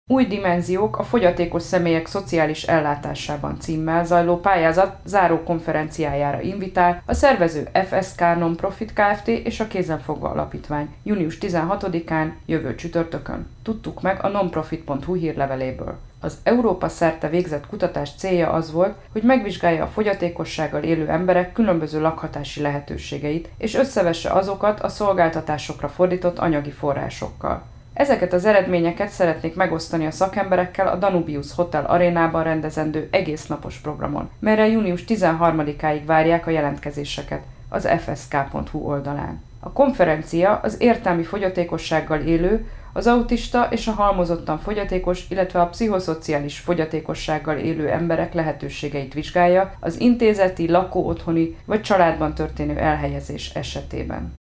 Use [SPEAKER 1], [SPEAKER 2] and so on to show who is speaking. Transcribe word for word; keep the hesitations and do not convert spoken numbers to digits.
[SPEAKER 1] Új dimenziók a fogyatékos személyek szociális ellátásában címmel zajló pályázat záró konferenciájára invitál a szervező ef es ká Nonprofit Kft. És a Kézenfogva Alapítvány június tizenhatodikán, jövő csütörtökön. Tudtuk meg a nonprofit pont hu hírleveléből. Az Európa szerte végzett kutatás célja az volt, hogy megvizsgálja a fogyatékossággal élő emberek különböző lakhatási lehetőségeit, és összevesse azokat a szolgáltatásokra fordított anyagi forrásokkal. Ezeket az eredményeket szeretnék megosztani a szakemberekkel a Danubius Hotel arénában rendezendő egésznapos programon, melyre június tizenharmadikáig várják a jelentkezéseket az ef es ká pont hu oldalán. A konferencia az értelmi fogyatékossággal élő, az autista és a halmozottan fogyatékos, illetve a pszichoszociális fogyatékossággal élő emberek lehetőségeit vizsgálja az intézeti, lakóotthoni vagy családban történő elhelyezés esetében.